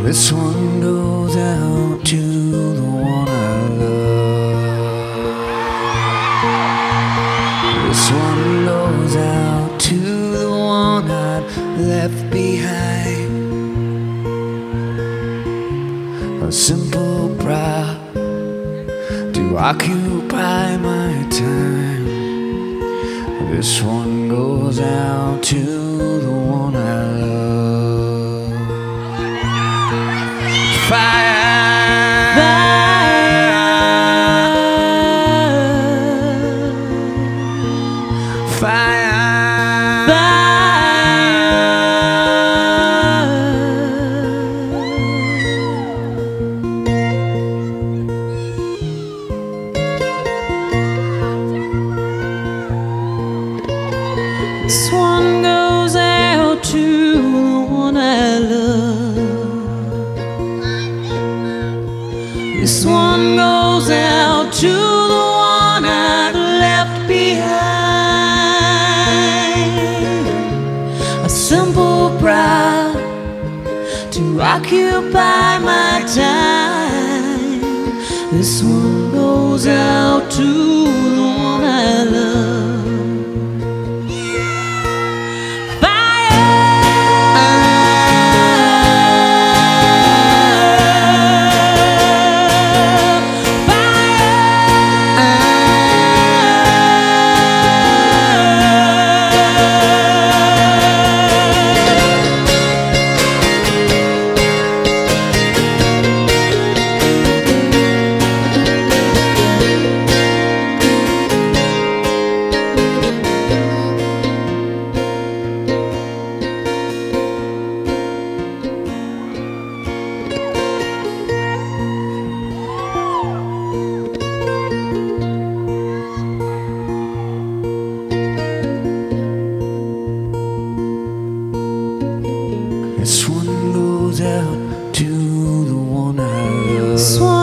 This one goes out to the one I love. This one goes out to the one I left behind. A simple pride to occupy my time. This one goes out to the one I love. Fire. This one goes out to the one I love. This one goes out to the one I left behind. A simple pride to occupy my time. This one goes out to the one I love. This one goes out to the one I love.